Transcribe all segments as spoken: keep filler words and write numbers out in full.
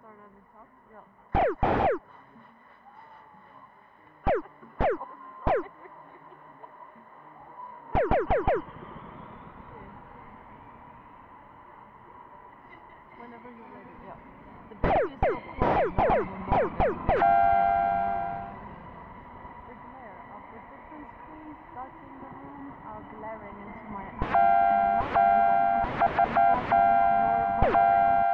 start at the top? Yeah. Whenever you're ready, yeah. The baby is so quiet, no one will know that the baby is yes in the room. The glare of the different screens that's in the room are glaring into my eyes in a manner that's neither unpleasant nor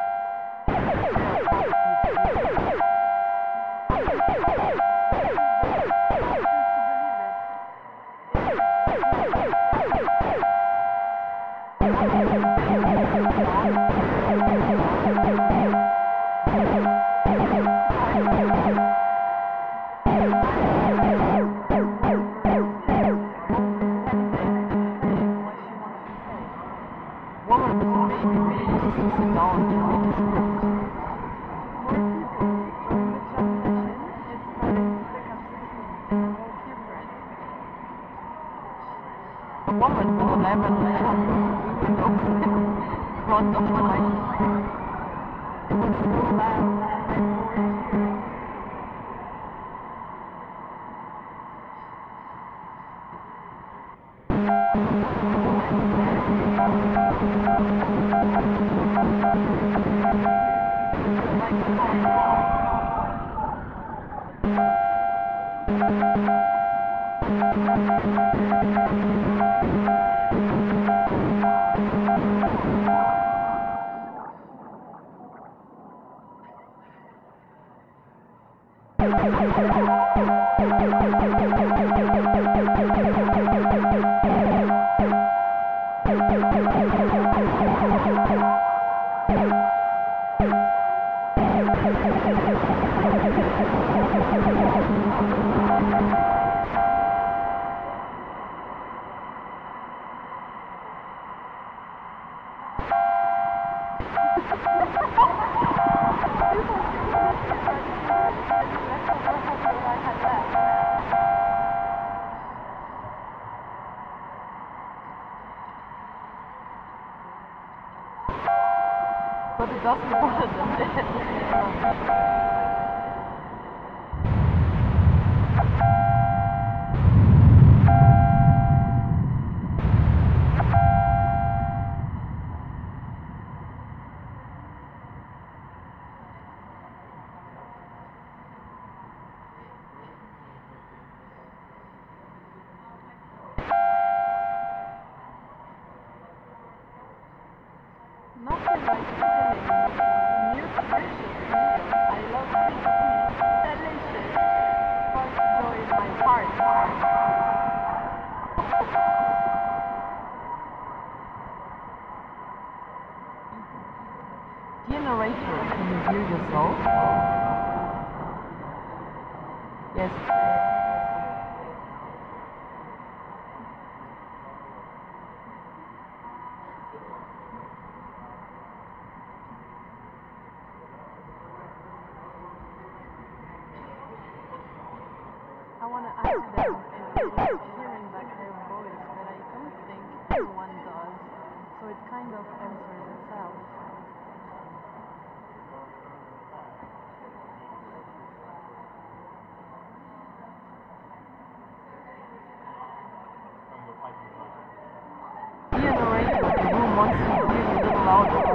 a woman with a lemon windows in front of mine. It was so loud and I poured tears. But it doesn't bother them. Nothing like sitting new delicious meal. I love pizza. Delicious. Sparks joy in my heart. Dear narrator, can you hear yourself? Yes. I want to ask them if they like hearing back their voice, but I don't think everyone does, so it kind of answers itself. Dear narrator, the room wants to be a little louder.